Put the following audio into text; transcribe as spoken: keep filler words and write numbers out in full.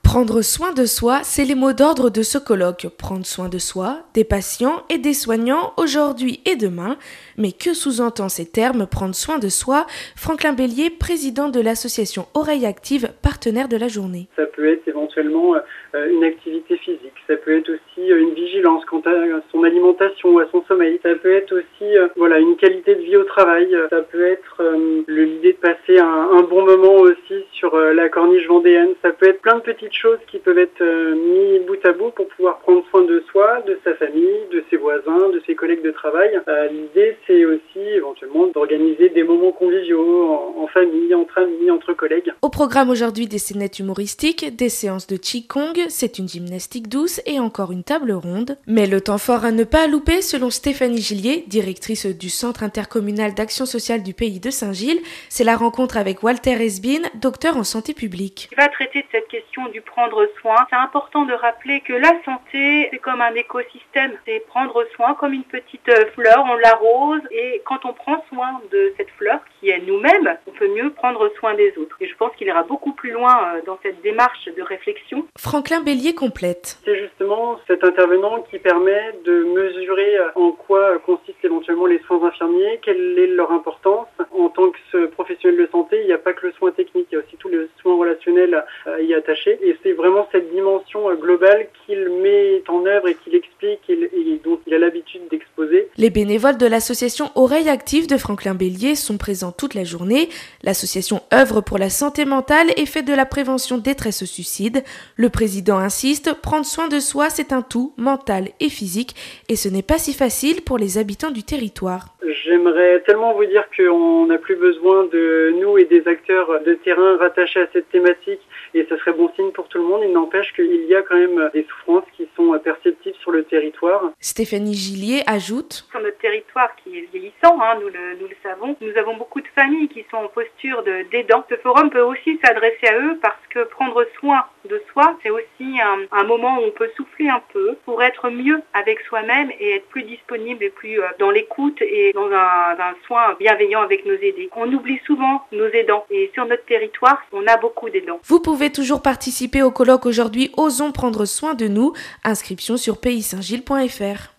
Prendre soin de soi, c'est les mots d'ordre de ce colloque. Prendre soin de soi, des patients et des soignants aujourd'hui et demain. Mais que sous-entend ces termes, prendre soin de soi? Franklin Bellier, président de l'association Oreille Active, partenaire de la journée. Ça peut être éventuellement euh, une activité physique, ça peut être aussi euh, une vigilance quant à son alimentation, à son sommeil. Ça peut être aussi euh, voilà une qualité de vie au travail. Ça peut être euh, l'idée de passer un, un bon moment aussi sur euh, la corniche vendéenne. Ça peut être plein de petites choses qui peuvent être euh, mis bout à bout pour pouvoir prendre soin de soi, de sa famille, de ses voisins, de ses collègues de travail. Euh, l'idée, c'est aussi éventuellement d'organiser des moments conviviaux en, en famille, entre amis, entre collègues. Au programme aujourd'hui, des scénettes humoristiques, des séances de Qigong, c'est une gymnastique douce et encore une table ronde. Mais le temps fort à ne pas louper, selon Stéphanie Gillier, directrice du Centre intercommunal d'action sociale du pays de Saint-Gilles, c'est la rencontre avec Walter Esbin, docteur en santé publique. Il va traiter de cette question du prendre soin. C'est important de rappeler que la santé, c'est comme un écosystème. C'est prendre soin comme une petite fleur, on l'arrose et quand on prend soin de cette fleur qui est nous-mêmes, on peut mieux prendre soin des autres. Et je pense qu'il ira beaucoup plus loin dans cette démarche de réflexion. Franklin Bellier complète. C'est justement cet intervenant qui permet de mesurer en quoi consistent éventuellement les soins infirmiers, quelle est leur importance. En tant que professionnel de santé, il n'y a pas que le soin technique, il y a aussi tous les soins relationnels à y attacher. Et c'est vraiment cette dimension globale qu'il met en œuvre et qu'il explique et dont il a l'habitude d'exposer. Les bénévoles de l'association Oreille Active de Franklin Bellier sont présents toute la journée. L'association œuvre pour la santé mentale et fait de la prévention détresse suicide. Le président insiste, prendre soin de soi, c'est un tout, mental et physique, et ce n'est pas si facile pour les habitants du territoire. J'aimerais tellement vous dire qu'on n'a plus besoin de nous et des acteurs de terrain rattachés à cette thématique, et ce serait bon signe pour tout le monde. Il n'empêche qu'il y a quand même des souffrances qui sont perceptibles sur le territoire. Stéphanie Gillier ajoute: sur notre territoire qui est vieillissant, hein, nous, le, nous le savons, nous avons beaucoup de familles qui sont en posture de, d'aidants. Ce forum peut aussi s'adresser à eux parce que prendre soin de soi, c'est aussi un, un moment où on peut souffler un peu pour être mieux avec soi-même et être plus disponible et plus euh, dans l'écoute et dans un, un soin bienveillant avec nos aidés. On oublie souvent nos aidants et sur notre territoire, on a beaucoup d'aidants. Vous pouvez toujours participer au colloque aujourd'hui Osons prendre soin de nous. Inscription sur pays saint gilles point f r.